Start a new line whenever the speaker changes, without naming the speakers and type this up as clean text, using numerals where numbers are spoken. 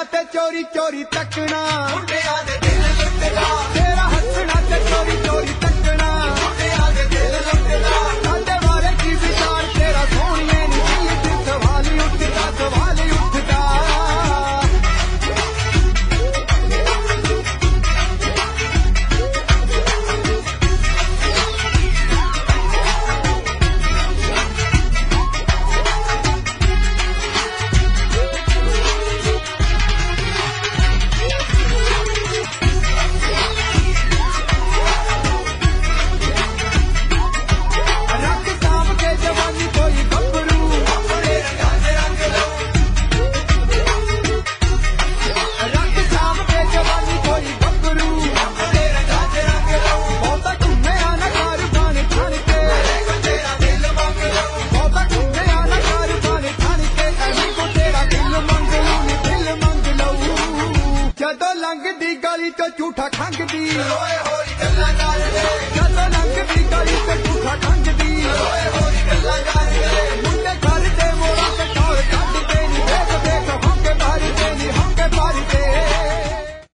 हसना ते चोरी चोरी तकना तेरा हसना ते चोरी चोरी तकना साडे बारे की विचार तेरा सोनिए नी दिल च सवाल ही उठदा लंघदी गली तो झूठा खंघदी जदों लंघदी गली तो झूठा खंघदी